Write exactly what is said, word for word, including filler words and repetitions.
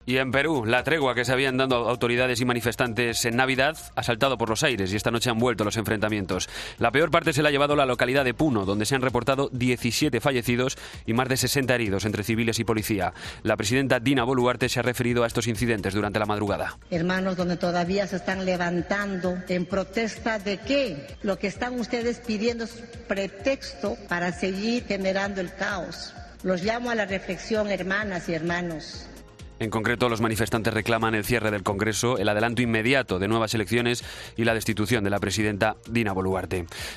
Y en Perú, la tregua que se habían dado autoridades y manifestantes en Navidad ha saltado por los aires y esta noche han vuelto los enfrentamientos. La peor parte se la ha llevado la localidad de Puno, donde se han reportado diecisiete fallecidos y más de sesenta heridos entre civiles y policía. La presidenta Dina Boluarte se ha referido a estos incidentes durante la madrugada. Hermanos, donde todavía se están levantando en protesta de qué, lo que están ustedes pidiendo es pretexto para seguir generando el caos. Los llamo a la reflexión, hermanas y hermanos. En concreto, los manifestantes reclaman el cierre del Congreso, el adelanto inmediato de nuevas elecciones y la destitución de la presidenta Dina Boluarte.